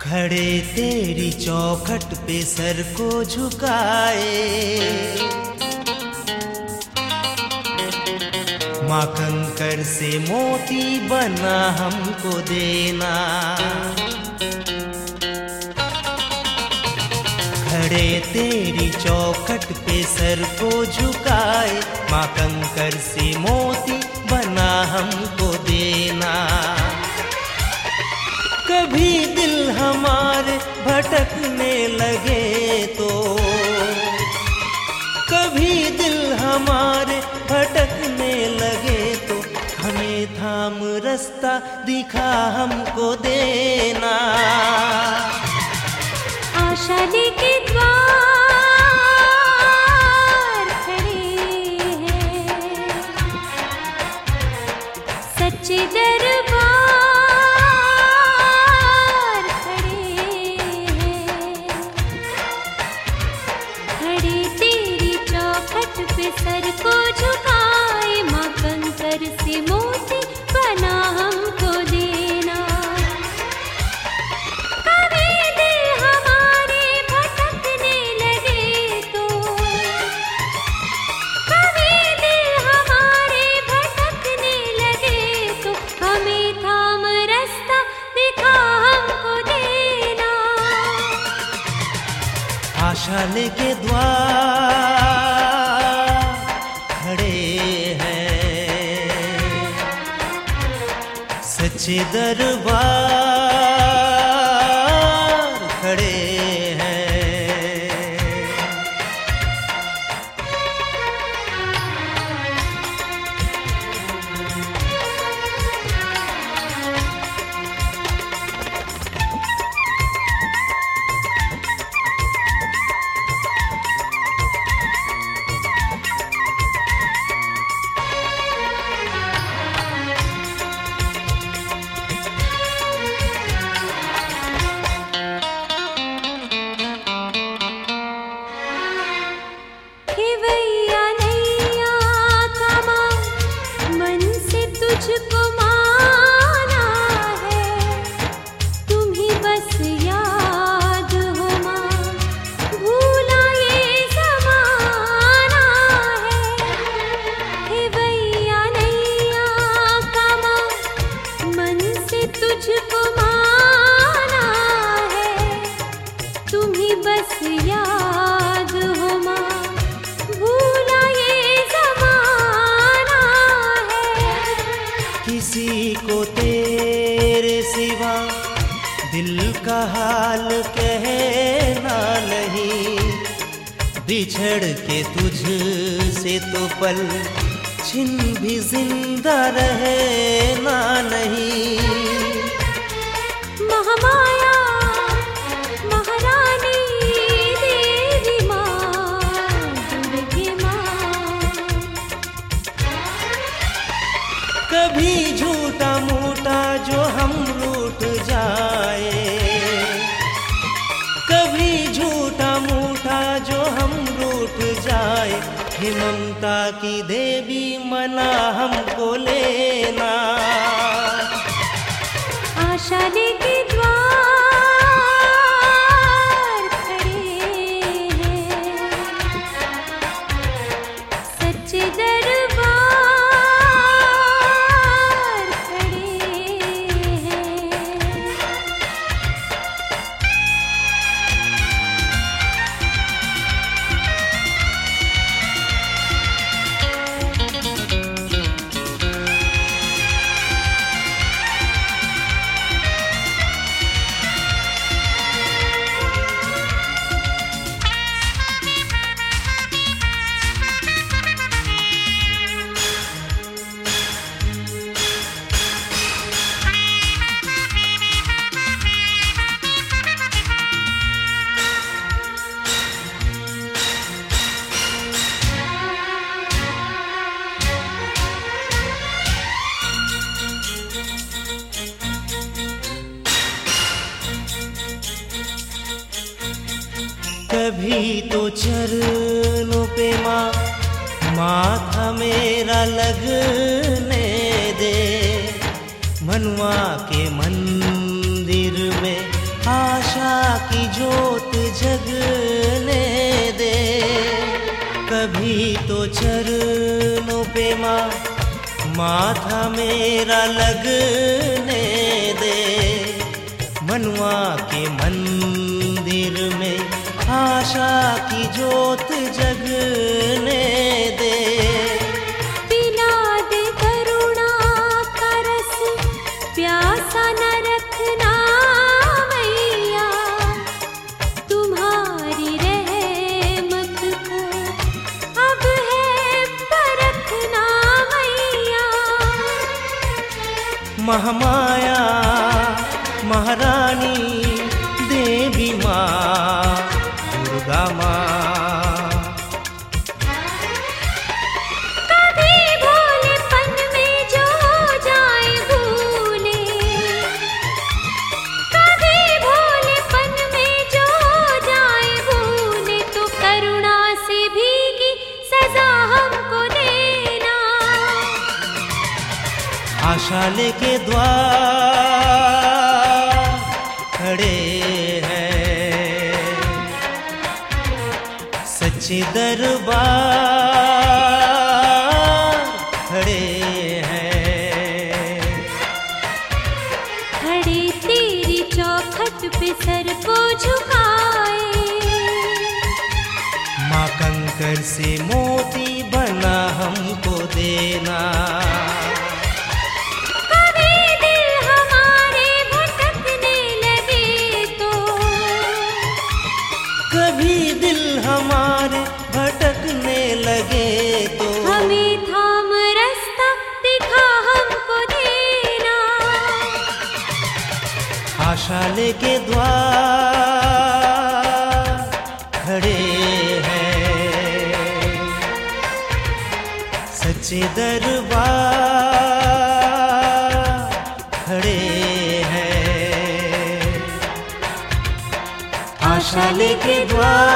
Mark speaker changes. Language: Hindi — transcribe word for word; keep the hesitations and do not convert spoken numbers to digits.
Speaker 1: खड़े तेरी चौखट पे सर को झुकाए, माँ कंकर से मोती बना हमको देना। खड़े तेरी चौखट पे सर को झुकाए, माँ कंकर से मोती बना हमको देना। कभी दिल हमारे भटकने लगे तो, कभी दिल हमारे भटकने लगे तो, हमें थाम रास्ता दिखा हमको देना।
Speaker 2: आशा लेके द्वार खड़े हैं, सच्चे दरबार सर को झुकाए, माँ कंकर से मोती बना हमको देना। कभी दिल हमारे भटकने लगे तो, कभी दिल हमारे भटकने लगे तो, हमें थाम रास्ता दिखा हमको देना।
Speaker 1: आशा लेके द्वार सच्चे दरबार खड़े हैं।
Speaker 2: तुझको माना है, तुम ही बस याद हो माँ, भूला ये ज़माना है। हे भैया नैया का माँ, मन से तुझको माना है, तुम ही बस याद हो माँ, भूला ये ज़माना है।
Speaker 1: किसी को तेरे सिवा दिल का हाल कहना नहीं, बिछड़ के तुझ से तो पल छिन भी जिंदा रहना नहीं।
Speaker 2: महामाया महारानी देवी माँ, दुर्गे माँ,
Speaker 1: कभी झूठा मूठा जो हम रूठ जाए, कभी झूठा मूठा जो हम रूठ जाए, हे ममता की देवी मना हमको लेना।
Speaker 2: आशा लेके द्वार खड़े हैं, सच्चे दरबार
Speaker 1: कभी तो चरणों पे माँ माथा मेरा लगने दे, मनवा के मंदिर में आश माथा मेरा लगने दे, मनवा के मंदिर में आशा की ज्योत जगने दे।
Speaker 2: पिला दे करुणा का रस, प्यासा न रखना मैया, तुम्हारी रहमत को अब है परखना मैया।
Speaker 1: महामाया महारानी देवी माँ दुर्गा माँ,
Speaker 2: कभी भोलेपन में जो जाए भूले, कभी भोलेपन में जो जाए भूले, तो करुणा से भीगी सजा हमको देना।
Speaker 1: आशा लेके द्वार खड़े हैं, सच्चे दरबार खड़े हैं।
Speaker 2: खड़े तेरी चौखट पे सर को झुकाए,
Speaker 1: माँ कंकर से मोती बना हमको देना। कभी दिल हमारे भटकने लगे तो
Speaker 2: हमें थाम रास्ता दिखा हमको देना।
Speaker 1: आशा लेके द्वार खड़े हैं, सच्चे दरबार खड़े हैं। आशा लेके द्वार